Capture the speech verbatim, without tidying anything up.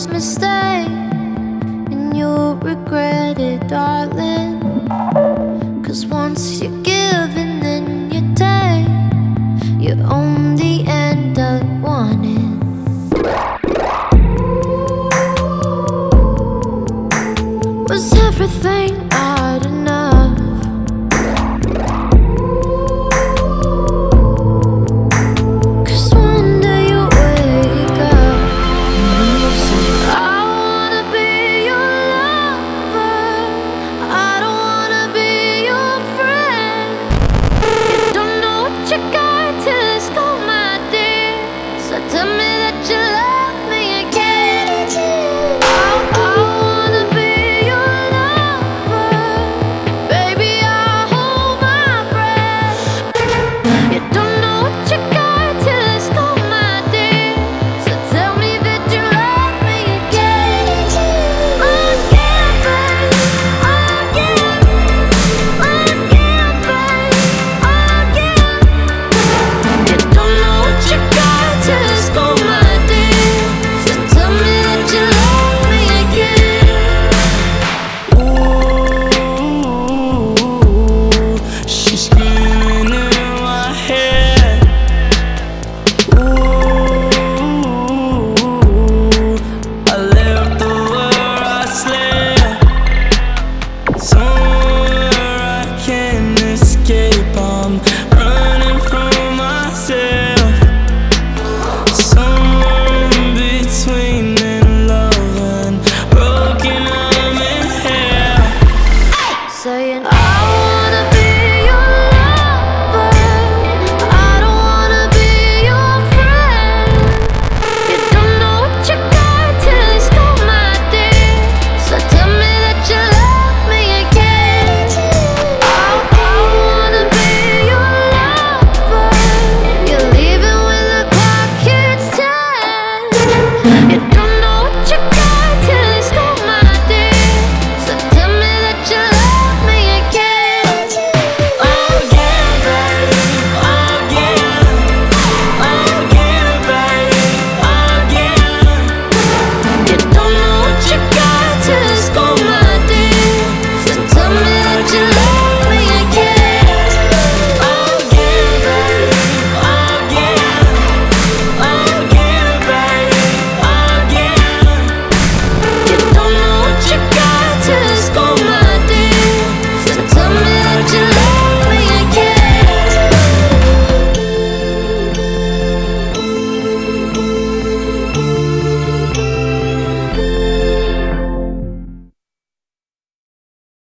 first mistake, and you'll regret it, darling. Cause once you give and then you take, you only end up wanting. Was everything not enough? Cause one day you wake up and you say, I wanna be your lover, I don't wanna be your friend. You don't know what you got till it's gone, my dear. So tell me that you love me again. I, I wanna be your lover, baby, I hold my breath. You don't know what you got till it's gone, my dear. So tell me that you love me again. Again, babe, again, again, babe, again. You don't know what you got till it's gone, my dear. So tell me that you love me again. Ooh, she's screaming in my head. Ooh, I left the where I slept, somewhere I can't escape. I'm running from myself, somewhere in between in love and broken. I'm in hell. Saying